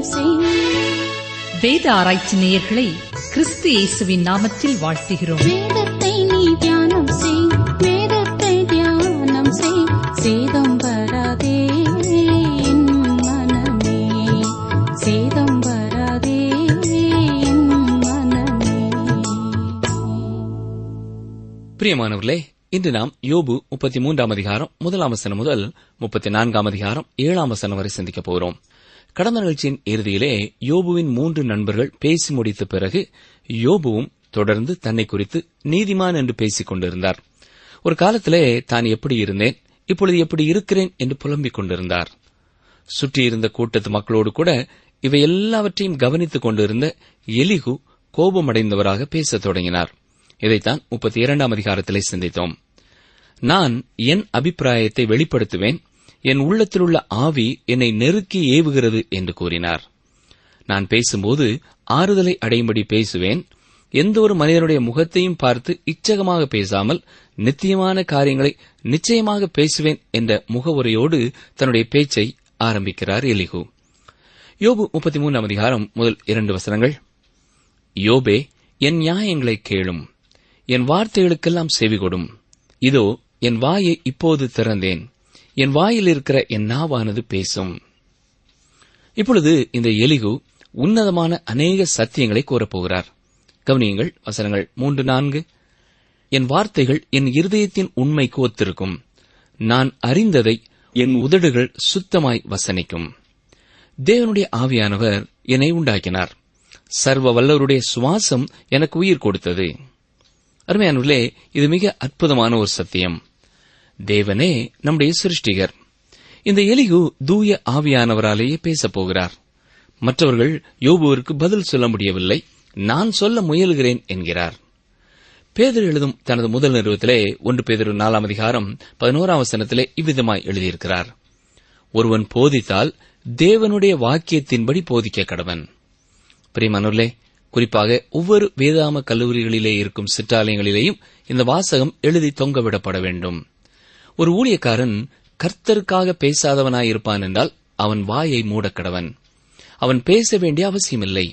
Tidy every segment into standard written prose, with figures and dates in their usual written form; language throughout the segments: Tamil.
தியானம் செய். வேத ஆராய்ச்சி நேயர்களை கிறிஸ்து இயேசுவின் நாமத்தில் வாழ்த்துகிறோம். வேதத்தை நீ தியானம் செய், வேதத்தை தியானம் செய். சேதம் வராதே என் மனமே, சேதம் வராதே என் மனமே. பிரியமானவர்களே, இன்று நாம் யோபு 33 அதிகாரம் 1 முதல் 34 அதிகாரம் 7 வரை சிந்திக்கப் போகிறோம். கடந்த நிகழ்ச்சியின் இறுதியிலே யோபுவின் 3 நண்பர்கள் பேசி முடித்த பிறகு யோபுவும் தொடர்ந்து தன்னை குறித்து நீதிமான் என்று பேசிக் கொண்டிருந்தார். ஒரு காலத்திலே தான் எப்படி இருந்தேன், இப்பொழுது எப்படி இருக்கிறேன் என்று புலம்பிக் கொண்டிருந்தார். சுற்றியிருந்த கூட்டத்து மக்களோடு கூட இவை எல்லாவற்றையும் கவனித்துக் கொண்டிருந்த எலிகு கோபமடைந்தவராக பேசத் தொடங்கினார். இதைத்தான் 32 அதிகாரத்திலே சிந்தித்தோம். நான் என் அபிப்பிராயத்தை வெளிப்படுத்துவேன், என் உள்ளத்திலுள்ள ஆவி என்னை நெருக்கி ஏவுகிறது என்று கூறினார். நான் பேசும்போது ஆறுதலை அடையும்படி பேசுவேன், எந்த ஒரு மனிதனுடைய முகத்தையும் பார்த்து இச்சகமாக பேசாமல் நித்தியமான காரியங்களை நிச்சயமாக பேசுவேன் என்ற முகவுரையோடு தன்னுடைய பேச்சை ஆரம்பிக்கிறார் எலிகு. யோபு 33 அதிகாரம் முதல் 2 வசனங்கள். யோபே, என் நியாயங்களை கேளும், என் வார்த்தைகளுக்கெல்லாம் செவிகொடும். இதோ என் வாயை இப்போது திறந்தேன், என் வாயில் இருக்கிற என் நாவானது பேசும். இப்பொழுது இந்த எலிகு உன்னதமான அநேக சத்தியங்களை கூறப்போகிறார். கவனியுங்கள், வசனங்கள் 3-4. என் வார்த்தைகள் என் இருதயத்தின் உண்மைக்கு ஒத்திருக்கும், நான் அறிந்ததை என் உதடுகள் சுத்தமாய் வசனிக்கும். தேவனுடைய ஆவியானவர் என்னை உண்டாக்கினார், சர்வ வல்லவருடைய சுவாசம் எனக்கு உயிர் கொடுத்தது. அருமையானவர்களே, இது மிக அற்புதமான ஒரு சத்தியம். தேவனே நம்முடைய சிருஷ்டிகர். இந்த எலிகு தூய ஆவியானவராலேயே பேசப் போகிறார். மற்றவர்கள் யோபுவிற்கு பதில் சொல்ல முடியவில்லை, நான் சொல்ல முயல்கிறேன் என்கிறார். பேதுரு எழுதும் தனது முதல் நிறுவத்திலே 1 பேதுரு 4 அதிகாரம் 11 வசனத்திலே இவ்விதமாய் எழுதியிருக்கிறார். ஒருவன் போதித்தால் தேவனுடைய வாக்கியத்தின்படி போதிக்க கடவன். பிரியமானவர்களே, குறிப்பாக ஒவ்வொரு வேதாம கல்லூரிகளிலே இருக்கும் சிற்றாலயங்களிலேயும் இந்த வாசகம் எழுதி தொங்கவிடப்பட வேண்டும். ஒரு ஊழியக்காரன் கர்த்தருக்காக பேசாதவனாயிருப்பான் என்றால் அவன் வாயை மூடக்கடவன். அவன் பேச வேண்டிய அவசியமில்லை.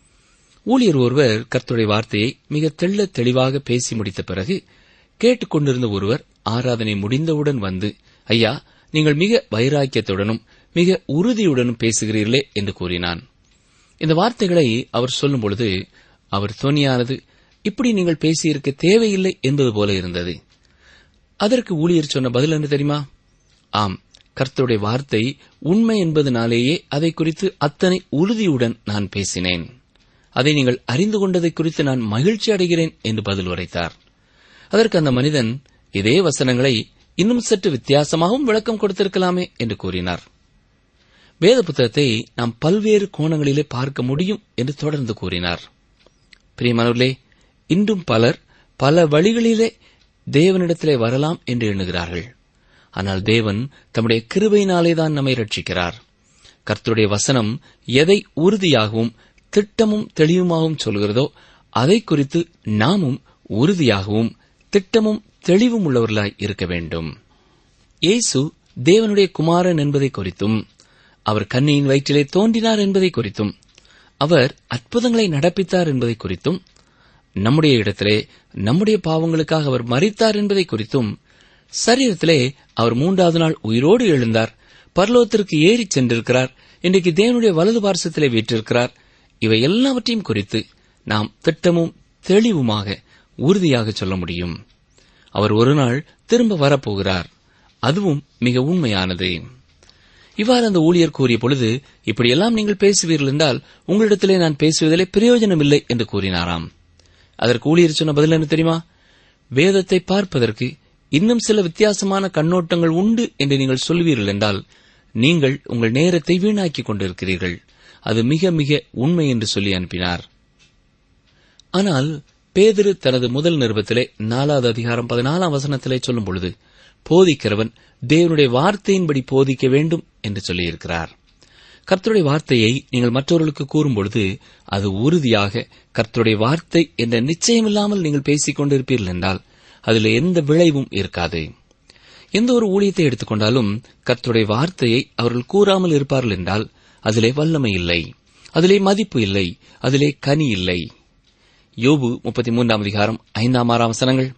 ஊழியர் ஒருவர் கர்த்தருடைய வார்த்தையை மிக தெள்ளத் தெளிவாக பேசி முடித்த பிறகு கேட்டுக்கொண்டிருந்த ஒருவர் ஆராதனை முடிந்தவுடன் வந்து, ஐயா, நீங்கள் மிக வைராக்கியத்துடனும் மிக உறுதியுடனும் பேசுகிறீர்களே என்று கூறினான். இந்த வார்த்தைகளை அவர் சொல்லும் பொழுது அவர் தொனியானது இப்படி நீங்கள் பேசியிருக்க தேவையில்லை என்பது போல இருந்தது. அதற்கு ஊழியர் சொன்ன பதில் என்ன தெரியுமா? ஆம், கர்த்தருடைய வார்த்தை உண்மை என்பதனாலேயே அதை குறித்து அத்தனை உறுதியுடன் நான் பேசினேன். அதை நீங்கள் அறிந்து கொண்டதை குறித்து நான் மகிழ்ச்சி அடைகிறேன் என்று பதில் உரைத்தார். அதற்கு அந்த மனிதன் இதே வசனங்களை இன்னும் சற்று வித்தியாசமாகவும் விளக்கம் கொடுத்திருக்கலாமே என்று கூறினார். வேத புத்தகத்தை நாம் பல்வேறு கோணங்களிலே பார்க்க முடியும் என்று தொடர்ந்து கூறினார். பிரியமானவர்களே, இன்றும் பலர் பல வழிகளிலே தேவனிடத்திலே வரலாம் என்று எண்ணுகிறார்கள். ஆனால் தேவன் தம்முடைய கிருபையினாலேதான் நம்மை ரட்சிக்கிறார். கர்த்தருடைய வசனம் எதை உறுதியாகவும் திட்டமும் தெளிவுமாகவும் சொல்கிறதோ அதை குறித்து நாமும் உறுதியாகவும் திட்டமும் தெளிவும் உள்ளவர்களாய் இருக்க வேண்டும். இயேசு தேவனுடைய குமாரன் என்பதை குறித்தும், அவர் கன்னியின் வயிற்றிலே தோன்றினார் என்பதை குறித்தும், அவர் அற்புதங்களை நடப்பித்தார் என்பதை குறித்தும், நம்முடைய இடத்திலே நம்முடைய பாவங்களுக்காக அவர் மரித்தார் என்பதை குறித்தும், சரீரத்திலே அவர் 3வது நாள் உயிரோடு எழுந்தார், பரலோகத்திற்கு ஏறிச் சென்றிருக்கிறார், இன்றைக்கு தேவனுடைய வலது பார்சத்திலே வீற்றிருக்கிறார், இவை எல்லாவற்றையும் குறித்து நாம் திட்டமும் தெளிவுமாக உறுதியாக சொல்ல முடியும். அவர் ஒரு நாள் திரும்ப வரப்போகிறார், அதுவும் மிக உண்மையானது. இவ்வாறு அந்த ஊழியர் கூறிய பொழுது, இப்படியெல்லாம் நீங்கள் பேசுவீர்கள் என்றால் உங்களிடத்திலே நான் பேசுவதிலே பிரயோஜனமில்லை என்று கூறினாராம். அதற்கு ஊழியர் சொன்ன பதில் என்ன தெரியுமா? வேதத்தை பார்ப்பதற்கு இன்னும் சில வித்தியாசமான கண்ணோட்டங்கள் உண்டு என்று நீங்கள் சொல்வீர்கள் என்றால் நீங்கள் உங்கள் நேரத்தை வீணாக்கிக் கொண்டிருக்கிறீர்கள். அது மிக மிக உண்மை என்று சொல்லி அனுப்பினார். ஆனால் பேதுரு தனது முதல் நிருபத்திலே 4வது அதிகாரம் 14 வசனத்திலே சொல்லும் பொழுது, போதிக்கிறவன் தேவனுடைய வார்த்தையின்படி போதிக்க வேண்டும் என்று சொல்லியிருக்கிறார். கர்த்தருடைய வார்த்தையை நீங்கள் மற்றவர்களுக்கு கூறும்பொழுது அது உறுதியாக கர்த்தருடைய வார்த்தை என்ற நிச்சயமில்லாமல் நீங்கள் பேசிக் கொண்டிருப்பீர்கள் என்றால் அதில் எந்த விளைவும் இருக்காது. எந்த ஒரு ஊழியத்தை எடுத்துக்கொண்டாலும் கர்த்தருடைய வார்த்தையை அவர்கள் கூறாமல் இருப்பார்கள் என்றால் அதிலே வல்லமை இல்லை, அதிலே மதிப்பு இல்லை, அதிலே கனி இல்லை. யோபு 33 5-6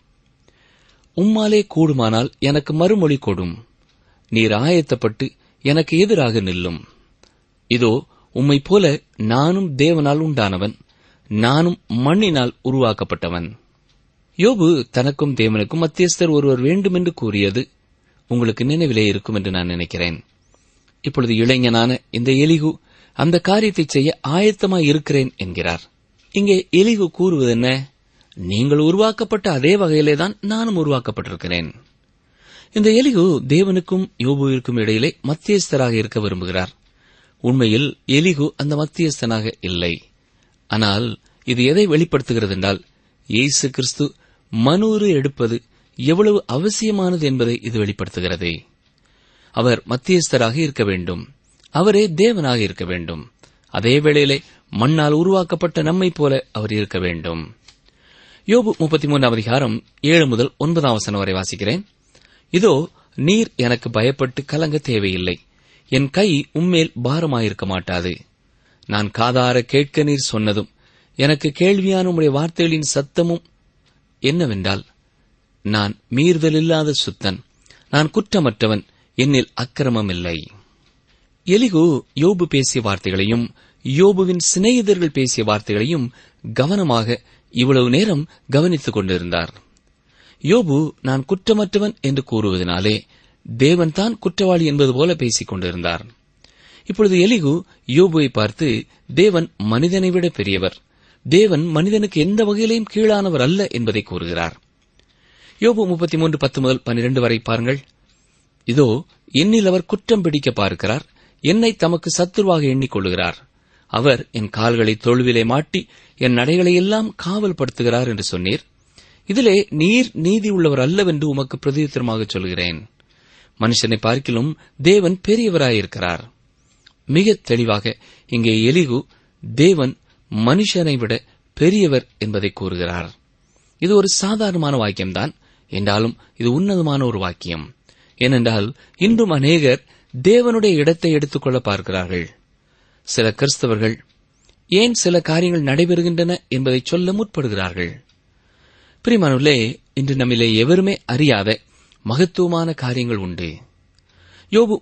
உம்மாலே கூடுமானால் எனக்கு மறுமொழி கொடும், நீர் ஆயத்தப்பட்டு எனக்கு எதிராக நில்லும். இதோ உம்மைப் போல நானும் தேவனால் உண்டானவன், நானும் மண்ணினால் உருவாக்கப்பட்டவன். யோபு தனக்கும் தேவனுக்கும் மத்தியஸ்தர் ஒருவர் வேண்டும் என்று கூறியது உங்களுக்கு நினைவிலே இருக்கும் என்று நான் நினைக்கிறேன். இப்பொழுது இளைஞனான இந்த எலிகு அந்த காரியத்தை செய்ய ஆயத்தமாய் இருக்கிறேன் என்கிறார். இங்கே எலிகு கூறுவது என்ன? நீங்கள் உருவாக்கப்பட்ட அதே வகையிலேதான் நானும் உருவாக்கப்பட்டிருக்கிறேன். இந்த எலிகு தேவனுக்கும் யோபுவிற்கும் இடையிலே மத்தியஸ்தராக இருக்க விரும்புகிறார். உண்மையில் எலிகு அந்த மத்தியஸ்தனாக இல்லை. ஆனால் இது எதை வெளிப்படுத்துகிறது என்றால், இயேசு கிறிஸ்து மனூறு எடுப்பது எவ்வளவு அவசியமானது என்பதை இது வெளிப்படுத்துகிறது. அவர் மத்தியஸ்தராக இருக்க வேண்டும், அவரே தேவனாக இருக்க வேண்டும். அதே வேளையிலே மண்ணால் உருவாக்கப்பட்ட நம்மைப் போல அவர் இருக்க வேண்டும். யோபு 33 7-9 வரை வாசிக்கிறேன். இதோ நீர் எனக்கு பயப்பட்டு கலங்க தேவையில்லை, என் கை உம்மேல் பாரமாயிருக்க மாட்டாது. நான் காதார கேட்க நீர் சொன்னதும் எனக்கு கேள்வியான உம்முடைய வார்த்தைகளின் சத்தமும் என்னவென்றால், நான் மீறுதலில்லாத சுத்தன், நான் குற்றமற்றவன், என்னில் அக்கிரமம் இல்லை. எலிகு யோபு பேசிய வார்த்தைகளையும் யோபுவின் சிநேகிதர்கள் பேசிய வார்த்தைகளையும் கவனமாக இவ்வளவு நேரம் கவனித்துக் கொண்டிருந்தார். யோபு நான் குற்றமற்றவன் என்று கூறுவதனாலே தேவன் தான் குற்றவாளி என்பது போல பேசிக் கொண்டிருந்தார். இப்பொழுது எலிகு யோபுவை பார்த்து, தேவன் மனிதனை விட பெரியவர், தேவன் மனிதனுக்கு எந்த வகையிலையும் கீழானவர் அல்ல என்பதை கூறுகிறார். யோபு 33:10-12 வரை பாருங்கள். இதோ என்னில் அவர் குற்றம் பிடிக்க பார்க்கிறார், என்னை தமக்கு சத்துருவாக எண்ணிக்கொள்கிறார். அவர் என் கால்களை தொழுவிலே மாட்டி என் நடைகளை எல்லாம் காவல்படுத்துகிறார் என்று சொன்னீர். இதிலே நீர் நீதி உள்ளவர் அல்லவென்று உமக்கு பிரதியுத்தரமாக சொல்கிறேன். மனுஷனை பார்க்கிலும் தேவன் பெரியவராயிருக்கிறார். மிக தெளிவாக இங்கே எலிகு தேவன் மனுஷனை விட பெரியவர் என்பதை கூறுகிறார். இது ஒரு சாதாரணமான வாக்கியம்தான், என்றாலும் இது உன்னதமான ஒரு வாக்கியம். ஏனென்றால் இன்றும் அநேகர் தேவனுடைய இடத்தை எடுத்துக்கொள்ள பார்க்கிறார்கள். சில கிறிஸ்தவர்கள் ஏன் சில காரியங்கள் நடைபெறுகின்றன என்பதை சொல்ல முற்படுகிறார்கள். பிரியமானவர்களே, இன்று நம்மிலே எவருமே அறியாத மகத்துவமான காரியங்கள் உண்டு. யோபு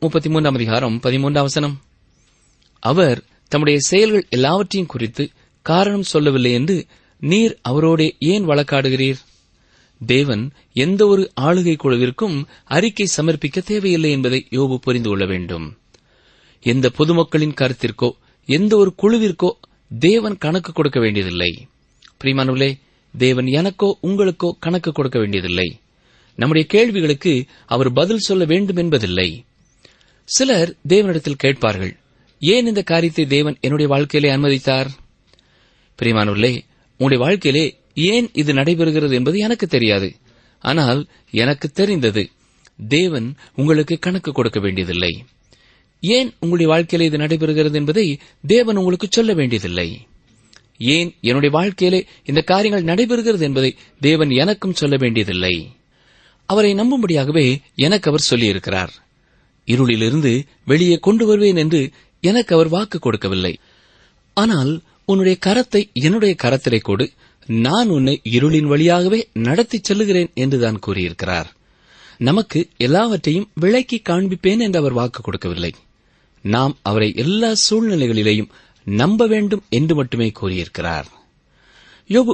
33:13 அவர் தம்முடைய செயல்கள் எல்லாவற்றையும் குறித்து காரணம் சொல்லவில்லை என்று நீர் அவரோடே ஏன் வழக்காடுகிறீர்? தேவன் எந்த ஒரு ஆளுகை குழுவிற்கும் அறிக்கை சமர்ப்பிக்க தேவையில்லை என்பதை யோபு புரிந்து கொள்ள வேண்டும். எந்த பொதுமக்களின் கருத்திற்கோ எந்த ஒரு குழுவிற்கோ தேவன் கணக்கு கொடுக்க வேண்டியதில்லை. பிரியமானவர்களே, தேவன் எனக்கோ உங்களுக்கோ கணக்கு கொடுக்க வேண்டியதில்லை. நம்முடைய கேள்விகளுக்கு அவர் பதில் சொல்ல வேண்டும் என்பதில்லை. சிலர் தேவனிடத்தில் கேட்பார்கள், ஏன் இந்த காரியத்தை தேவன் என்னுடைய வாழ்க்கையிலே அனுமதித்தார்? பிரியமானவர்களே, உங்களுடைய வாழ்க்கையிலே ஏன் இது நடைபெறுகிறது என்பது எனக்கு தெரியாது. ஆனால் எனக்கு தெரிந்தது, தேவன் உங்களுக்கு கணக்கு கொடுக்க வேண்டியதில்லை. ஏன் உங்களுடைய வாழ்க்கையிலே இது நடைபெறுகிறது என்பதை தேவன் உங்களுக்கு சொல்ல வேண்டியதில்லை. ஏன் என்னுடைய வாழ்க்கையிலே இந்த காரியங்கள் நடைபெறுகிறது என்பதை தேவன் எனக்கும் சொல்ல வேண்டியதில்லை. அவரை நம்பும்படியாகவே எனக்கு அவர் சொல்லியிருக்கிறார். இருளிலிருந்து வெளியே கொண்டு வருவேன் என்று எனக்கு அவர் வாக்கு கொடுக்கவில்லை. ஆனால் உன்னுடைய கரத்தை என்னுடைய கரத்திலே கொடு, நான் உன்னை இருளின் வழியாகவே நடத்திச் செல்லுகிறேன் என்றுதான் கூறியிருக்கிறார். நமக்கு எல்லாவற்றையும் விளக்கி காண்பிப்பேன் என்று அவர் வாக்கு கொடுக்கவில்லை. நாம் அவரை எல்லா சூழ்நிலைகளிலேயும் நம்ப வேண்டும் என்று மட்டுமே கூறியிருக்கிறார். யோபு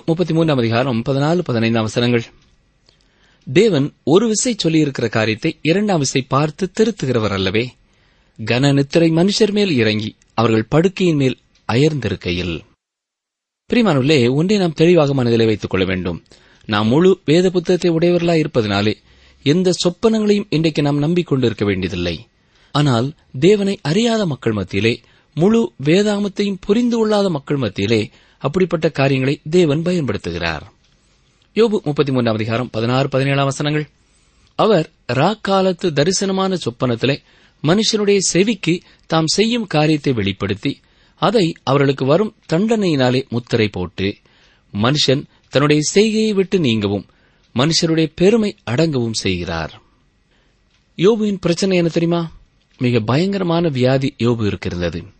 33:14-15 தேவன் ஒரு விசை சொல்லியிருக்கிற காரியத்தை இரண்டாம் விசை பார்த்து திருத்துகிறவர் அல்லவே. கன நித்திரை மனுஷர் மேல் இறங்கி அவர்கள் படுக்கையின் மேல் அயர்ந்திருக்கையில். பிரியமானவர்களே, ஒன்றை நாம் தெளிவாக மனதிலே வைத்துக் கொள்ள வேண்டும். நாம் முழு வேத புத்தகத்தை உடையவர்களாய் இருப்பதனாலே எந்த சொப்பனங்களையும் இன்றைக்கு நாம் நம்பிக்கொண்டிருக்க வேண்டியதில்லை. ஆனால் தேவனை அறியாத மக்கள் மத்தியிலே, முழு வேதாகமத்தையும் புரிந்து கொள்ளாத மக்கள் மத்தியிலே அப்படிப்பட்ட காரியங்களை தேவன் பயன்படுத்துகிறார். யோபு 33:16-17 அவர் ராக்காலத்து தரிசனமான சொப்பனத்திலே மனுஷனுடைய செவிக்கு தாம் செய்யும் காரியத்தை வெளிப்படுத்தி அதை அவர்களுக்கு வரும் தண்டனையினாலே முத்திரை போட்டு மனுஷன் தன்னுடைய செய்கையை விட்டு நீங்கவும் மனுஷருடைய பெருமை அடங்கவும் செய்கிறார். யோபுவின் பிரச்சனை என்ன தெரியுமா? மிக பயங்கரமான வியாதி யோபு இருக்கிறது.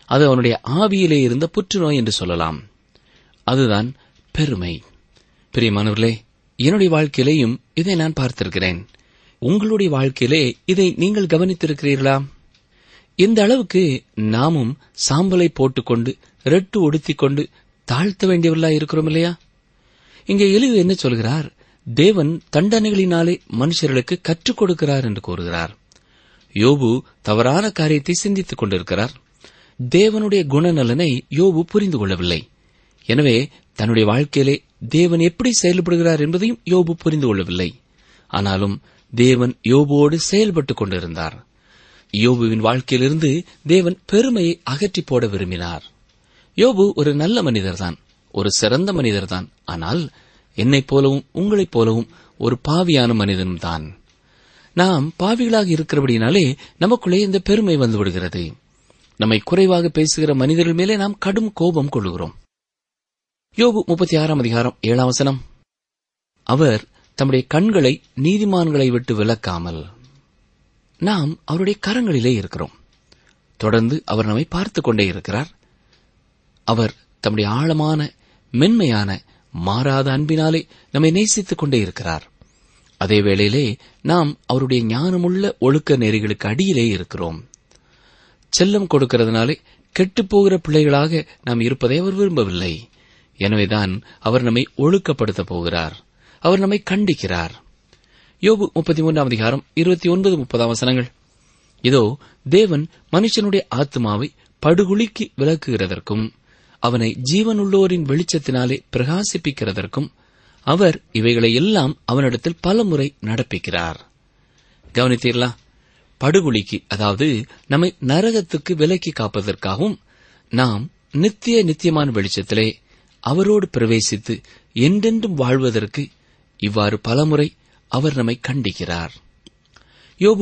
அது அவனுடைய ஆவியிலே இருந்த புற்றுநோய் என்று சொல்லலாம். அதுதான் பெருமை. பிரியமானவர்களே, என்னுடைய வாழ்க்கையிலேயும் இதை நான் பார்த்திருக்கிறேன். உங்களுடைய வாழ்க்கையிலே இதை நீங்கள் கவனித்திருக்கிறீர்களா? இந்த அளவுக்கு நாமும் சாம்பலை போட்டுக்கொண்டு ரெட்டு உடுத்திக்கொண்டு தாழ்த்த வேண்டியவர்களா இருக்கிறோம் இல்லையா? இங்கே எலிவு என்ன சொல்கிறார்? தேவன் தண்டனைகளினாலே மனுஷர்களுக்கு கற்றுக் கொடுக்கிறார் என்று கூறுகிறார். யோபு தவறான காரியத்தை சிந்தித்துக் கொண்டிருக்கிறார். தேவனுடைய குணநலனை யோபு புரிந்து கொள்ளவில்லை. எனவே தன்னுடைய வாழ்க்கையிலே தேவன் எப்படி செயல்படுகிறார் என்பதையும் யோபு புரிந்து கொள்ளவில்லை. ஆனாலும் தேவன் யோபுவோடு செயல்பட்டுக் கொண்டிருந்தார். யோபுவின் வாழ்க்கையிலிருந்து தேவன் பெருமையை அகற்றி போட விரும்பினார். யோபு ஒரு நல்ல மனிதர்தான், ஒரு சிறந்த மனிதர்தான். ஆனால் என்னைப் போலவும் உங்களைப் போலவும் ஒரு பாவியான மனிதனும் தான். நாம் பாவிகளாக இருக்கிறபடினாலே நமக்குள்ளே இந்த பெருமை வந்துவிடுகிறது. நம்மை குறைவாக பேசுகிற மனிதர்கள் மேலே நாம் கடும் கோபம் கொள்ளுகிறோம். யோபு 36:7 அவர் தம்முடைய கண்களை நீதிமான்களை விட்டு விலக்காமல். நாம் அவருடைய கரங்களிலே இருக்கிறோம். தொடர்ந்து அவர் நம்மை பார்த்துக் கொண்டே இருக்கிறார். அவர் தம்முடைய ஆழமான மென்மையான மாறாத அன்பினாலே நம்மை நேசித்துக் கொண்டே இருக்கிறார். அதே வேளையிலே நாம் அவருடைய ஞானமுள்ள ஒழுக்க நெறிகளுக்கு அடியிலே இருக்கிறோம். செல்லம் கொடுக்கிறதுனாலே கெட்டுப்போகிற பிள்ளைகளாக நாம் இருப்பதை அவர் விரும்பவில்லை. எனவேதான் அவர் நம்மை ஒழுக்கப்படுத்தப் போகிறார். அவர் நம்மை கண்டிக்கிறார். யோபு 33:29-30 இதோ தேவன் மனுஷனுடைய ஆத்மாவை படுகுழிக்கு விலக்குகிறதற்கும் அவனை ஜீவனுள்ளோரின் வெளிச்சத்தினாலே பிரகாசிப்பிக்கிறதற்கும் அவர் இவைகளை எல்லாம் அவனிடத்தில் பலமுறை நடப்பிக்கிறார். கவனித்தீர்களா? படுகுழிக்கு, அதாவது நம்மை நரகத்துக்கு விலக்கி காப்பதற்காகவும் நாம் நித்தியமான வெளிச்சத்திலே அவரோடு பிரவேசித்து என்றென்றும் வாழ்வதற்கு இவ்வாறு பலமுறை அவர் நம்மை கண்டிக்கிறார். யோபு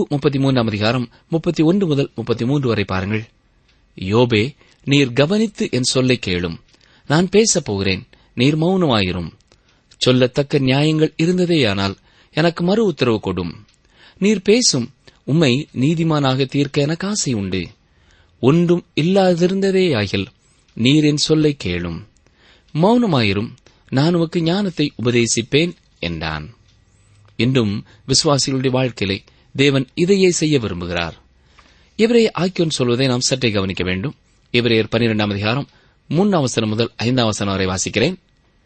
33:31-33 பாருங்கள். யோபே, நீர் கவனித்து என் சொல்லை கேளும். நான் பேசப் போகிறேன், நீர் மௌனமாயிரும். சொல்லத்தக்க நியாயங்கள் இருந்ததேயானால் எனக்கு மறு உத்தரவு கொடும். நீர் பேசும், உம்மை நீதிமானாக தீர்க்க எனக்கு ஆசை உண்டு. ஒன்றும் இல்லாதிருந்ததேயாகில் நீர் என் சொல்லை கேளும். மௌனமாயிரும், நான் உமக்கு ஞானத்தை உபதேசிப்பேன் என்றான். இன்றும் விசுவாசிகளுடைய வாழ்க்கையிலே தேவன் இதையே செய்ய விரும்புகிறார். எபிரேய ஆக்கியோன் சொல்வதை நாம் சற்றே கவனிக்க வேண்டும். எபிரேயர் 12:3 முதல் 5 வரை வாசிக்கிறேன்.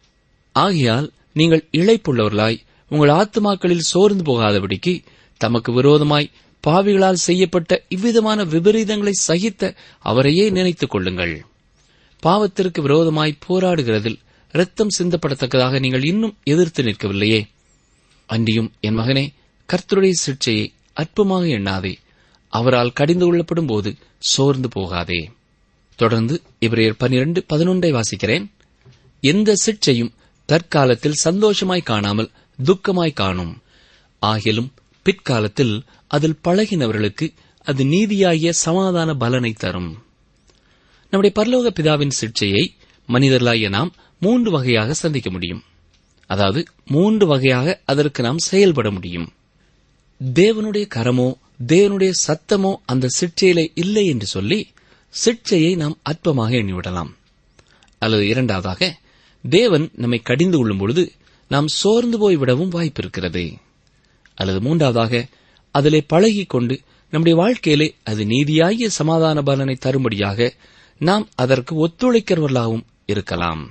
ஆகையால் நீங்கள் இளைப்புள்ளவர்களாய் உங்கள் ஆத்துமாக்களில் சோர்ந்து போகாதபடிக்கு தமக்கு விரோதமாய் பாவிகளால் செய்யப்பட்ட இவ்விதமான விபரீதங்களை சகித்த அவரையே நினைத்துக் கொள்ளுங்கள். பாவத்திற்கு விரோதமாய் போராடுகிறதில் இரத்தம் சிந்தப்படத்தக்கதாக நீங்கள் இன்னும் எதிர்த்து நிற்கவில்லையே. அன்றியும் என் மகனே, கர்த்தருடைய சிட்சையை அற்பமாக எண்ணாதே. அவரால் கடிந்து கொள்ளப்படும் போது சோர்ந்து போகாதே. தொடர்ந்து எபிரேயர் 12:11 வாசிக்கிறேன். எந்த சிட்சையும் தற்காலத்தில் சந்தோஷமாய் காணாமல் துக்கமாய் காணும். ஆகிலும் பிற்காலத்தில் அதில் பழகினவர்களுக்கு அது நீதியாகிய சமாதான பலனை தரும். நம்முடைய பரலோக பிதாவின் சிட்சையை மனிதர்களாகிய நாம் 3 வகையாக சந்திக்க முடியும். அதாவது 3 வகையாக அதற்கு நாம் செயல்பட முடியும். தேவனுடைய கரமோ தேவனுடைய சத்தமோ அந்த சிட்சையிலே இல்லை என்று சொல்லி சிட்சையை நாம் அற்பமாக எண்ணிவிடலாம். அல்லது இரண்டாவதாக, தேவன் நம்மை கடிந்து கொள்ளும் பொழுது நாம் சோர்ந்து போய்விடவும் வாய்ப்பிருக்கிறது. அல்லது மூன்றாவதாக, அதிலே பழகிக் கொண்டு நம்முடைய வாழ்க்கையிலே அது நீதியாகிய சமாதான பலனை தரும்படியாக நாம் அதற்கு ஒத்துழைக்கிறவர்களாகவும் இருக்கலாம்.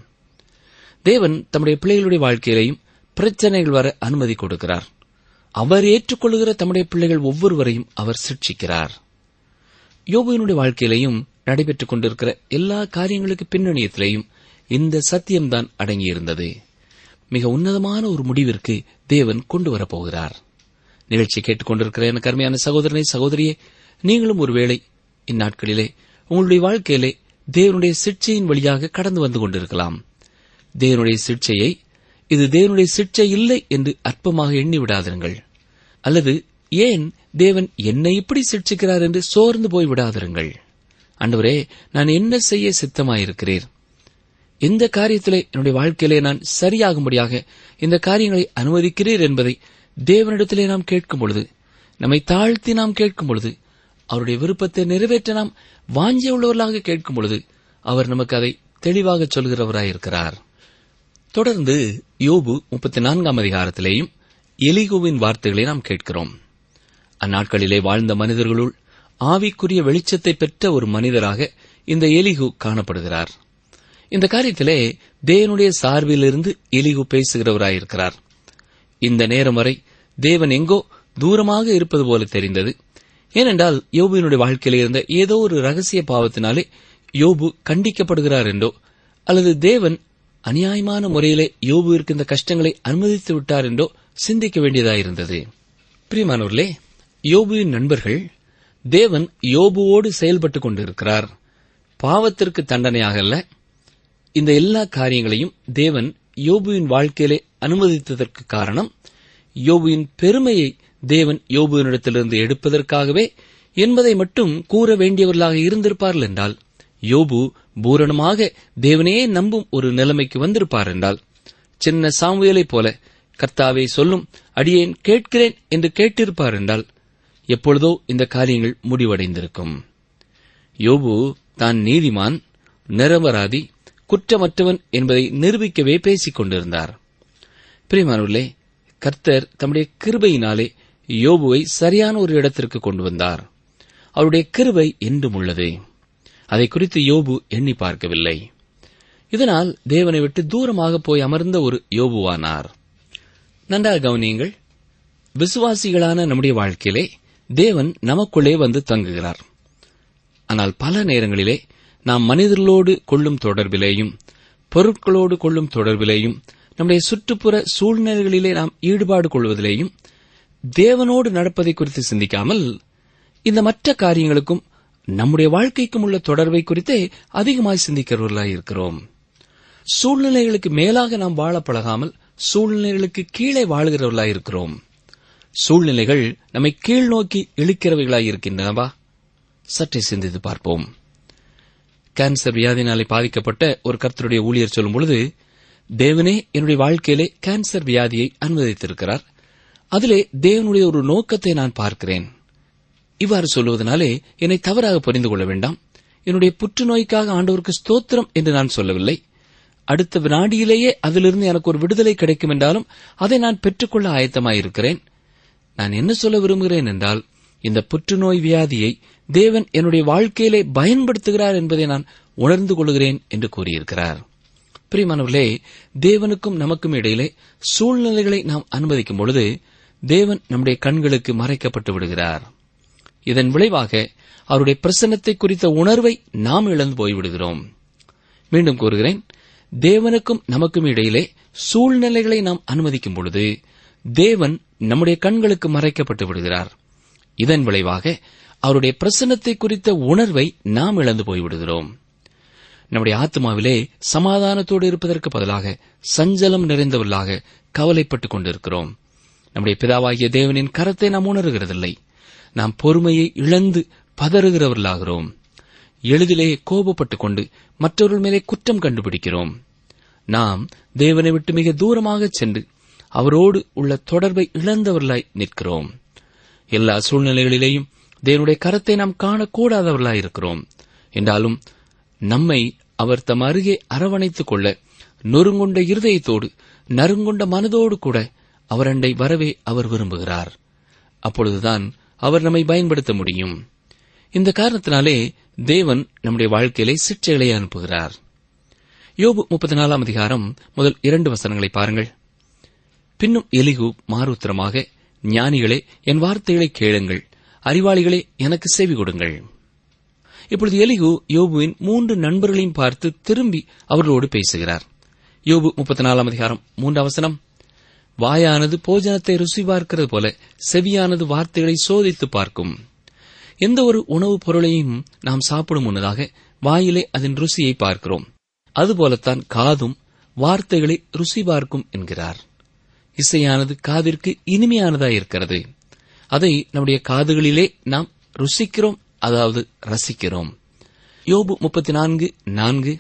தேவன் தம்முடைய பிள்ளைகளுடைய வாழ்க்கையிலேயும் பிரச்சனைகள் வர அனுமதி கொடுக்கிறார். அவர் ஏற்றுக்கொள்ளுகிற தம்முடைய பிள்ளைகள் ஒவ்வொருவரையும் அவர் சிட்சிக்கிறார். யோபுவினுடைய வாழ்க்கையிலேயும் நடைபெற்றுக் கொண்டிருக்கிற எல்லா காரியங்களுக்கு பின்னணியத்திலேயும் இந்த சத்தியம்தான் அடங்கியிருந்தது. மிக உன்னதமான ஒரு முடிவிற்கு தேவன் கொண்டு வரப்போகிறார். நிகழ்ச்சி கேட்டுக் கொண்டிருக்கிற எனக்கு அருமையான சகோதரனை, சகோதரியே, நீங்களும் ஒருவேளை இந்நாட்களிலே உங்களுடைய வாழ்க்கையிலே தேவனுடைய சிட்சையின் வழியாக கடந்து வந்து கொண்டிருக்கலாம். தேவனுடைய சிட்சையை இது தேவனுடைய சிட்சை இல்லை என்று அற்பமாக எண்ணிவிடாதிருங்கள். அல்லது ஏன் தேவன் என்னை இப்படி சிட்சிக்கிறார் என்று சோர்ந்து போய்விடாதிருங்கள். ஆண்டவரே, நான் என்ன செய்ய சித்தமாயிருக்கிறேன்? எந்த காரியத்திலே என்னுடைய வாழ்க்கையிலே நான் சரியாகும்படியாக இந்த காரியங்களை அனுமதிக்கிறீர் என்பதை தேவனிடத்திலே நாம் கேட்கும் பொழுது, நம்மை தாழ்த்தி நாம் கேட்கும் பொழுது, அவருடைய விருப்பத்தை நிறைவேற்ற நாம் வாஞ்சை உள்ளவர்களாக கேட்கும் பொழுது அவர் நமக்கு அதை தெளிவாக சொல்கிறவராயிருக்கிறார். தொடர்ந்து யோபு 34 அதிகாரத்திலேயும் எலிகூவின் வார்த்தைகளை நாம் கேட்கிறோம். அந்நாட்களிலே வாழ்ந்த மனிதர்களுள் ஆவிக்குரிய வெளிச்சத்தை பெற்ற ஒரு மனிதராக இந்த எலிகூ காணப்படுகிறார். இந்த காரியத்திலே தேவனுடைய சார்பிலிருந்து எலிகூ பேசுகிறவராயிருக்கிறார். இந்த நேரம் வரை தேவன் எங்கோ தூரமாக இருப்பது போல தெரிந்தது. ஏனென்றால் யோபுவினுடைய வாழ்க்கையில் இருந்த ஏதோ ஒரு ரகசிய பாவத்தினாலே யோபு கண்டிக்கப்படுகிறார் என்றோ, அல்லது தேவன் அநியாயமான முறையிலே யோபுவிற்கு இந்த கஷ்டங்களை அனுமதித்து விட்டார் என்றோ சிந்திக்க வேண்டியதாயிருந்தது. பிரியமானவர்களே, யோபுவின் நண்பர்கள் தேவன் யோபுவோடு செயல்பட்டுக் கொண்டிருக்கிறார், பாவத்திற்கு தண்டனையாக அல்ல, இந்த எல்லா காரியங்களையும் தேவன் யோபுவின் வாழ்க்கையிலே அனுமதித்ததற்கு காரணம் யோபுவின் பெருமையை தேவன் யோபுவினிடத்திலிருந்து எடுப்பதற்காகவே என்பதை மட்டும் கூற வேண்டியவர்களாக இருந்திருப்பார்கள் என்றால், யோபு பூரணமாக தேவனையே நம்பும் ஒரு நிலைமைக்கு வந்திருப்பார் என்றால், சின்ன சாமுவேலைப் போல கர்த்தாவே சொல்லும், அடியேன் கேட்கிறேன் என்று கேட்டிருப்பார் என்றால், எப்பொழுதோ இந்த காரியங்கள் முடிவடைந்திருக்கும். யோபு தான் நீதிமான், நிரபராதி, குற்றமற்றவன் என்பதை நிரூபிக்கவே பேசிக் கொண்டிருந்தார். பிரியமானவர்களே, கர்த்தர் தம்முடைய கிருபையினாலே யோபுவை சரியான ஒரு இடத்திற்கு கொண்டு வந்தார். அவருடைய கிருபை என்றும் உள்ளது. அதை குறித்து யோபு எண்ணி பார்க்கவில்லை. இதனால் தேவனை விட்டு தூரமாக போய் அமர்ந்த ஒரு யோபுவானார். நன்றாக கவனியுங்கள். விசுவாசிகளான நம்முடைய வாழ்க்கையிலே தேவன் நமக்குள்ளே வந்து தங்குகிறார். ஆனால் பல நேரங்களிலே நாம் மனிதர்களோடு கொள்ளும் தொடர்பிலேயும் பொருட்களோடு கொள்ளும் தொடர்பிலேயும் நம்முடைய சுற்றுப்புற சூழ்நிலைகளிலே நாம் ஈடுபாடு கொள்வதிலேயும் தேவனோடு நடப்பதை குறித்து சிந்திக்காமல் இந்த மற்ற காரியங்களுக்கும் நம்முடைய வாழ்க்கைக்கும் உள்ள தொடர்பை குறித்தே அதிகமாய் சிந்திக்கிறவர்களாயிருக்கிறோம். சூழ்நிலைகளுக்கு மேலாக நாம் வாழ பழகாமல் சூழ்நிலைகளுக்கு கீழே வாழுகிறவர்களாயிருக்கிறோம். சூழ்நிலைகள் நம்மை கீழ் நோக்கி இழுக்கிறவைகளாயிருக்கின்றனவா? சற்றே சிந்தித்து பார்ப்போம். கேன்சர் வியாதினாலே பாதிக்கப்பட்ட ஒரு கர்த்தருடைய ஊழியர் சொல்லும் பொழுது, தேவனே என்னுடைய வாழ்க்கையிலே கேன்சர் வியாதியை அனுமதித்திருக்கிறார், அதிலே தேவனுடைய ஒரு நோக்கத்தை நான் பார்க்கிறேன். இவ்வாறு சொல்லுவதனாலே என்னை தவறாக புரிந்து கொள்ள வேண்டாம். என்னுடைய புற்றுநோய்க்காக ஆண்டவருக்கு ஸ்தோத்திரம் என்று நான் சொல்லவில்லை. அடுத்த வினாடியிலேயே அதிலிருந்து எனக்கு ஒரு விடுதலை கிடைக்கும் என்றாலும் அதை நான் பெற்றுக்கொள்ள ஆயத்தமாயிருக்கிறேன். நான் என்ன சொல்ல விரும்புகிறேன் என்றால், இந்த புற்றுநோய் வியாதியை தேவன் என்னுடைய வாழ்க்கையிலே பயன்படுத்துகிறார் என்பதை நான் உணர்ந்து கொள்கிறேன் என்று கூறியிருக்கிறார். பிரியமானவர்களே, தேவனுக்கும் நமக்கும் இடையிலே சூழ்நிலைகளை நாம் அனுமதிக்கும் பொழுது தேவன் நம்முடைய கண்களுக்கு மறைக்கப்பட்டு விடுகிறார். இதன் விளைவாக அவருடைய பிரசன்னத்தை குறித்த உணர்வை நாம் இழந்து போய்விடுகிறோம். மீண்டும் கூறுகிறேன், தேவனுக்கும் நமக்கும் இடையிலே சூழ்நிலைகளை நாம் அனுமதிக்கும் பொழுது தேவன் நம்முடைய கண்களுக்கு மறைக்கப்பட்டு விடுகிறார். இதன் விளைவாக அவருடைய பிரசன்னத்தை குறித்த உணர்வை நாம் இழந்து போய்விடுகிறோம். நம்முடைய ஆத்மாவிலே சமாதானத்தோடு இருப்பதற்கு பதிலாக சஞ்சலம் நிறைந்தவர்களாக கவலைப்பட்டுக் கொண்டிருக்கிறோம். நம்முடைய பிதாவாகிய தேவனின் கரத்தை நாம் உணர்கிறதில்லை. நாம் பொறுமையை இழந்து பதறுகிறவர்களாகிறோம். எளிதிலே கோபப்பட்டுக் கொண்டு மற்றவர்கள் மேலே குற்றம் கண்டுபிடிக்கிறோம். நாம் தேவனை விட்டு மிக தூரமாக சென்று அவரோடு உள்ள தொடர்பை இழந்தவர்களாய் நிற்கிறோம். எல்லா சூழ்நிலைகளிலேயும் தேவனுடைய கரத்தை நாம் காணக்கூடாதவர்களாயிருக்கிறோம். என்றாலும் நம்மை அவர் தம் அருகே அரவணைத்துக் கொள்ள நொறுங்குண்ட இருதயத்தோடு நறுங்குண்ட மனதோடு கூட அவரண்டை வரவே அவர் விரும்புகிறார். அப்பொழுதுதான் அவர் நம்மை பயன்படுத்த முடியும். இந்த காரணத்தினாலே தேவன் நம்முடைய வாழ்க்கையிலே சிற்றைகளை அனுப்புகிறார். யோபு 34 அதிகாரம் முதல் 2 வசனங்களை பாருங்கள். பின்னும் எலிகூ மாறுத்திரமாக, ஞானிகளே என் வார்த்தைகளை கேளுங்கள், அறிவாளிகளே எனக்கு செவி கொடுங்கள். இப்பொழுது எலிகூ யோபுவின் 3 நண்பர்களையும் பார்த்து திரும்பி அவர்களோடு பேசுகிறார். யோபு 34 அதிகாரம் 3 வசனம், வாயானது போஜனத்தை ருசி பார்க்கிறது போல செவியானது வார்த்தைகளை சோதித்து பார்க்கும். எந்த ஒரு உணவுப் பொருளையும் நாம் சாப்பிடும் முன்னதாக வாயிலே அதன் ருசியை பார்க்கிறோம். அதுபோலத்தான் காதும் வார்த்தைகளை ருசி பார்க்கும் என்கிறார். இசையானது காதிற்கு இனிமையானதாயிருக்கிறது. அதை நம்முடைய காதுகளிலே நாம் ருசிக்கிறோம், அதாவது ரசிக்கிறோம். யோபு 34:4,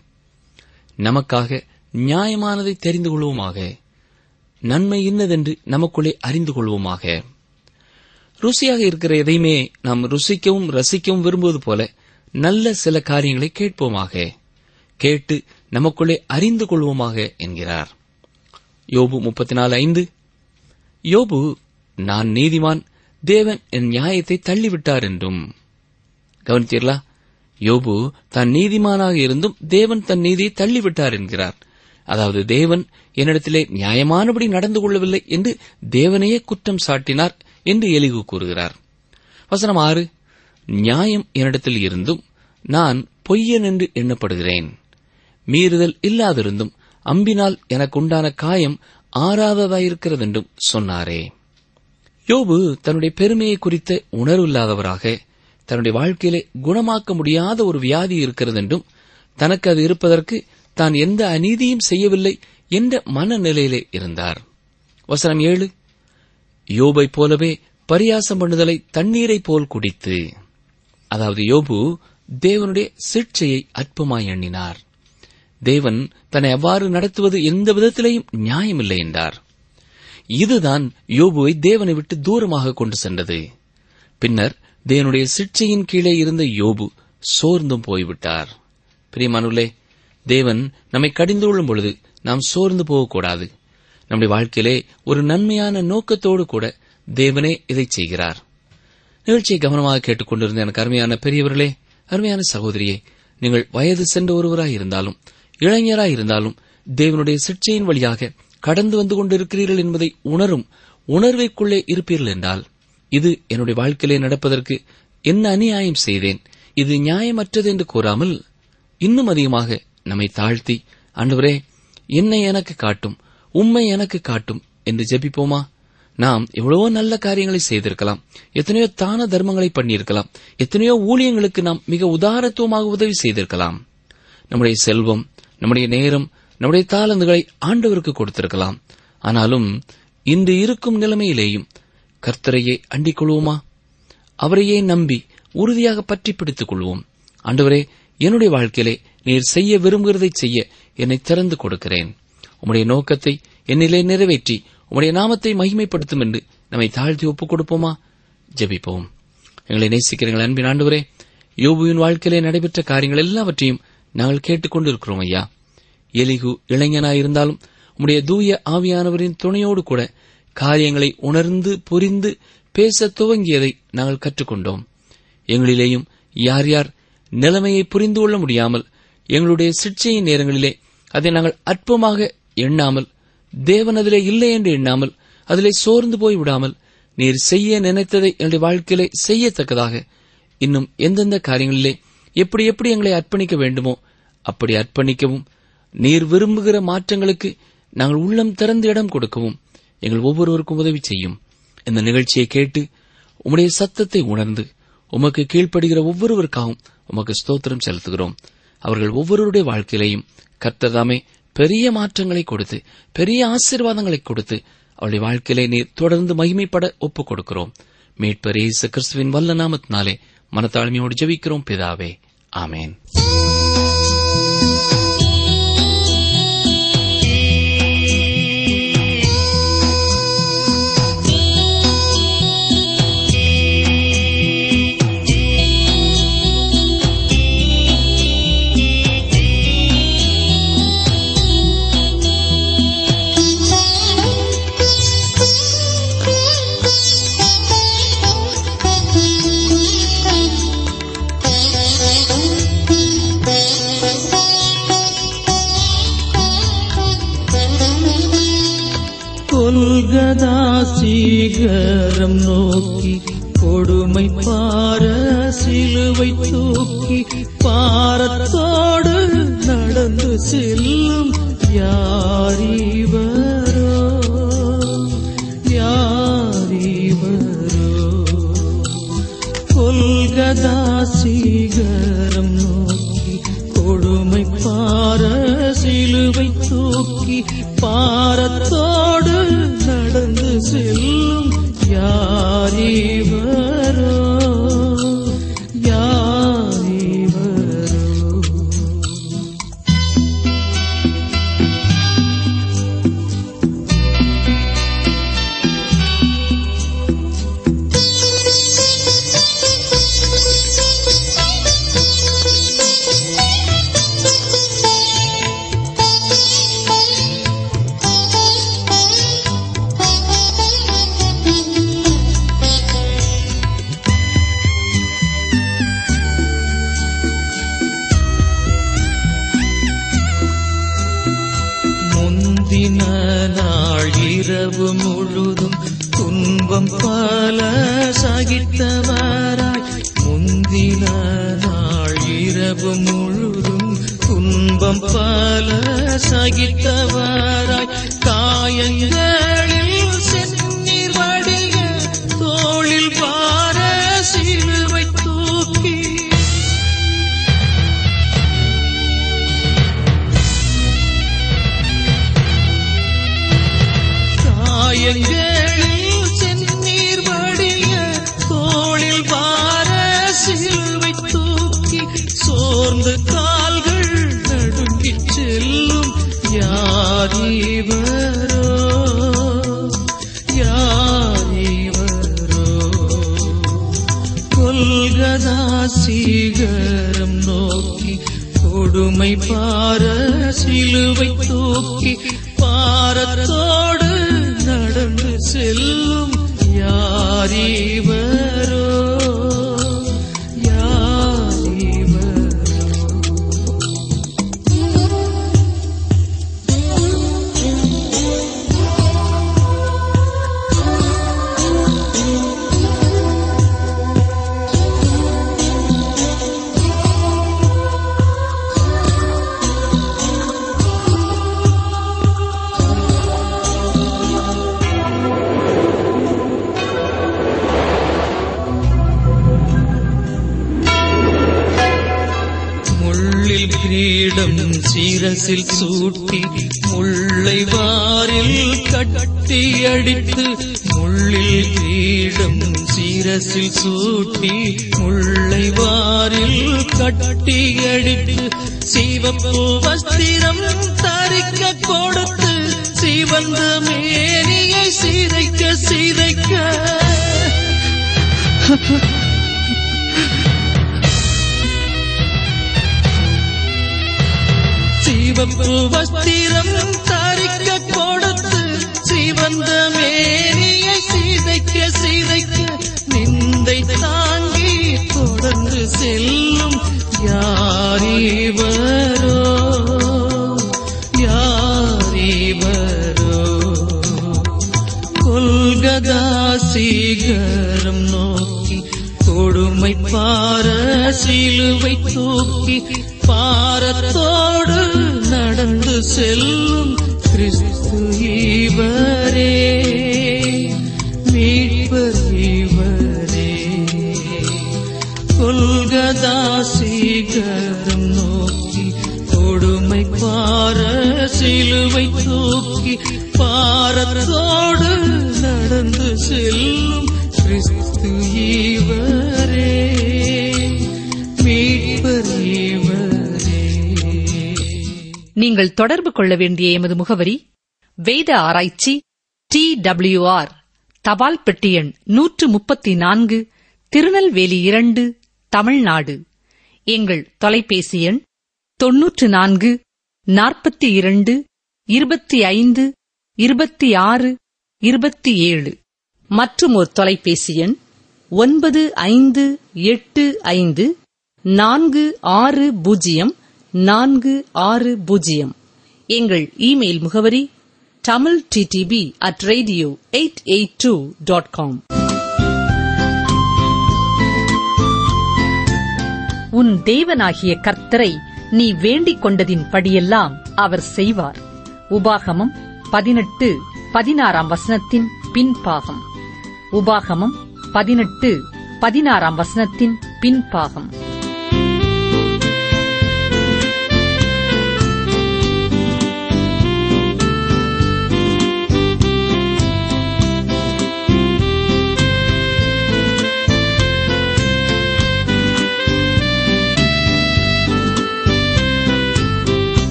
நமக்காக நியாயமானதை தெரிந்து கொள்வோமாக, நன்மை இன்னதென்று நமக்குள்ளே அறிந்து கொள்வோமாக. ருசியாக இருக்கிற எதையுமே நாம் ருசிக்கவும் ரசிக்கவும் விரும்புவது போல நல்ல சில காரியங்களை கேட்போமாக, கேட்டு நமக்குள்ளே அறிந்து கொள்வோமாக என்கிறார். யோபு 34:5. யோபு, நான் நீதிமான், தேவன் என் நியாயத்தை தள்ளிவிட்டார் என்றும். கவனித்தீர்களா? யோபு தான் நீதிமானாக இருந்தும் தேவன் தன் நீதியை தள்ளிவிட்டார் என்கிறார். அதாவது தேவன் என்னிடத்திலே நியாயமானபடி நடந்து கொள்ளவில்லை என்று தேவனையே குற்றம் சாட்டினார் என்று எலிகு கூறுகிறார். வசனம் 6. நியாயம் என்னிடத்தில் இருந்தும் நான் பொய்யன் என்று எண்ணப்படுகிறேன். மீறுதல் இல்லாதிருந்தும் அம்பினால் எனக்கு உண்டான காயம் ஆறாததாயிருக்கிறது என்றும் சொன்னாரே. யோபு தன்னுடைய பெருமையை குறித்த உணர்வு இல்லாதவராக, தன்னுடைய வாழ்க்கையிலே குணமாக்க முடியாத ஒரு வியாதி இருக்கிறது என்றும், தனக்கு அது இருப்பதற்கு தான் எந்த அநீதியும் செய்யவில்லை என்ற மனநிலையிலே இருந்தார். வசனம் 7. யோபை போலவே பரியாசம் பண்ணுதலை தண்ணீரை போல் குடித்து. அதாவது யோபு தேவனுடைய சிட்சையை அற்பமாய் எண்ணினார். தேவன் தன்னை அவ்வாறு நடத்துவது எந்த விதத்திலேயும் நியாயமில்லை என்றார். இதுதான் யோபுவை தேவனை விட்டு தூரமாக கொண்டு சென்றது. பின்னர் தேவனுடைய சிட்சையின் கீழே இருந்த யோபு சோர்ந்தும் போய்விட்டார். பிரியமானவர்களே, தேவன் நம்மை கடிந்து கொள்ளும் பொழுது நாம் சோர்ந்து போகக்கூடாது. நம்முடைய வாழ்க்கையிலே ஒரு நன்மையான நோக்கத்தோடு கூட தேவனே இதை செய்கிறார். நிகழ்ச்சியை கவனமாக கேட்டுக் கொண்டிருந்த எனக்கு அருமையான பெரியவர்களே, அருமையான சகோதரியே, நீங்கள் வயது சென்ற ஒருவராய் இருந்தாலும் இளைஞராய் இருந்தாலும் தேவனுடைய சிட்சையின் வழியாக கடந்து வந்து கொண்டிருக்கிறீர்கள் என்பதை உணரும் உணர்வைக்குள்ளே இருப்பீர்கள் என்றால், இது என்னுடைய வாழ்க்கையிலே நடப்பதற்கு என்ன அநியாயம் செய்தேன், இது நியாயமற்றது என்று கூறாமல் இன்னும் அதிகமாக நம்மை தாழ்த்தி, ஆண்டவரே என்னை எனக்கு காட்டும், உம்மை எனக்கு காட்டும் என்று ஜெபிப்போமா? நாம் எவ்வளவோ நல்ல காரியங்களை செய்திருக்கலாம், எத்தனையோ தான தர்மங்களை பண்ணியிருக்கலாம், எத்தனையோ ஊழியங்களுக்கு நாம் மிக உதாரத்துவமாக உதவி செய்திருக்கலாம். நம்முடைய செல்வம், நம்முடைய நேரம், நம்முடைய தாளந்துகளை ஆண்டவருக்கு கொடுத்திருக்கலாம். ஆனாலும் இன்று இருக்கும் நிலைமையிலேயும் கர்த்தரையே அண்டிக் கொள்வோமா? அவரையே நம்பி உறுதியாக பற்றி பிடித்துக் கொள்வோம். ஆண்டவரே, என்னுடைய வாழ்க்கையிலே நீர் செய்ய விரும்புகிறதை செய்ய என்னை திறந்து கொடுக்கிறேன். உம்முடைய நோக்கத்தை என்னிலே நிறைவேற்றி உம்முடைய நாமத்தை மகிமைப்படுத்தும் என்று நம்மை தாழ்த்தி ஒப்புக் கொடுப்போமா? ஜெபிப்போம். எங்களை நேசிக்கிறீர்கள் அன்பின் ஆண்டவரே, யோபுவின் வாழ்க்கையிலே நடைபெற்ற காரியங்கள் எல்லாவற்றையும் நாங்கள் கேட்டுக்கொண்டிருக்கிறோம் ஐயா. எலிகு இளைஞனாயிருந்தாலும் உம்முடைய தூய ஆவியானவரின் துணையோடு கூட காரியங்களை உணர்ந்து புரிந்து பேச துவங்கியதை நாங்கள் கற்றுக்கொண்டோம். எங்களிலேயும் யார் யார் நிலைமையை புரிந்து கொள்ள முடியாமல் எங்களுடைய சிட்சையின் நேரங்களிலே அதை நாங்கள் அற்பமாக எண்ணாமல், தேவன் அதிலே இல்லை என்று எண்ணாமல், அதிலே சோர்ந்து போய் விடாமல், நீர் செய்ய நினைத்ததை எங்களுடைய வாழ்க்கையிலே செய்யத்தக்கதாக இன்னும் எந்தெந்த காரியங்களிலே எப்படி எப்படி எங்களை அர்ப்பணிக்க வேண்டுமோ அப்படி அர்ப்பணிக்கவும், நீர் விரும்புகிற மாற்றங்களுக்கு நாங்கள் உள்ளம் திறந்து இடம் கொடுக்கவும் எங்கள் ஒவ்வொருவருக்கும் உதவி செய்யும். இந்த நிகழ்ச்சியை கேட்டு உம்முடைய சத்தத்தை உணர்ந்து உமக்கு கீழ்ப்படுகிற ஒவ்வொருவருக்காகவும் உமக்கு ஸ்தோத்திரம் செலுத்துகிறோம். அவர்கள் ஒவ்வொருவருடைய வாழ்க்கையிலையும் கர்த்தர்தாமே பெரிய மாற்றங்களை கொடுத்து, பெரிய ஆசீர்வாதங்களை கொடுத்து, அவருடைய வாழ்க்கையிலே நீர் தொடர்ந்து மகிமைப்பட ஒப்புக் கொடுக்கிறோம். மீட்பர் இயேசு கிறிஸ்துவின் வல்ல நாமத்தினாலே மனத்தாழ்மையோடு ஜெபிக்கிறோம் பிதாவே, ஆமேன். சீகரம் நோக்கி கொடுமை பார சிலுவை தூக்கி பாரத்தோடு நடந்து செல்லும் யாரிவரோ யாரிவரோ. கொல்கதா சீகரம் நோக்கி கொடுமை பார சிலுவை தூக்கி பாரத்தோடு நடந்து செல்லும் யாரிவரோ யாரிவரோ. இரவு முழுதும் துன்பம் பல சகித்தவராய், முந்தின நாள் இரவு முழுதும் துன்பம் பல சகித்தவராய், காயங்களில் செந்நீர் வடிய தோளில் பார சிலுவை தூக்கி, காயங்களில் செந்நீர் வடிய தோளில் பார சிலுவை தூக்கி, சோர்ந்து கால்கள் நடுங்கிச் செல்லும் யாரிவரோ, யாரிவரோ. கொல்கதா சிகரம் நோக்கி கொடுமை பார சிலுவை தூக்கி, பாரத்தோடு நடந்து செல்லும் யாரிவரோ, கிரீடம் சிரசில் சூட்டி, முல்லை வாரில் கட்டி அடித்து, முள்ளில் கிரீடம் சிரசில் சூட்டி, முல்லை வாரில் கட்டி அடித்து, சிவப்பு வஸ்திரம் தரிக்க கொடுத்து, சிவந்த மேனியை சிதைக்க சிதைக்க, சிவப்பு வஸ்திரம் தரிக்க கொடுத்து, சிவந்த மேனியை சிதைக்க சிதைக்க, நிந்தை தாங்கி தொடர்ந்து செல்லும் யாரிவரோ, யாரிவரோ. கொல்கதா சிகரம் நோக்கி கொடுமை பார சிலுவை தூக்கி, பாரத்தோடு நடந்து செல்லும் கிறிஸ்து இவரே, மீட்பர் இவரே. கொல்கதா சிகரம் நோக்கி கொடுமை பார சிலுவை தூக்கி, பாரத்தோடு நடந்து செல்லும் கிறிஸ்து இவரே, மீட்பர் இவரே. நீங்கள் தொடர்பு கொள்ள வேண்டிய எமது முகவரி: வேத ஆராய்ச்சி, TWR, தபால் பெட்டி எண் 134, திருநெல்வேலி 2, தமிழ்நாடு. எங்கள் தொலைபேசி எண் 94 42 25 26 27. மற்றும் ஒரு தொலைபேசி எண் 9585 460 460. எங்கள் இமெயில் முகவரி tamilttb@radio882.com. உன் தேவனாகிய கர்த்தரை நீ வேண்டிக் கொண்டதின் படியெல்லாம் அவர் செய்வார். உபாகமம் 18:16 பின்பாகம். உபாகமம் 18:16 பின்பாகம்.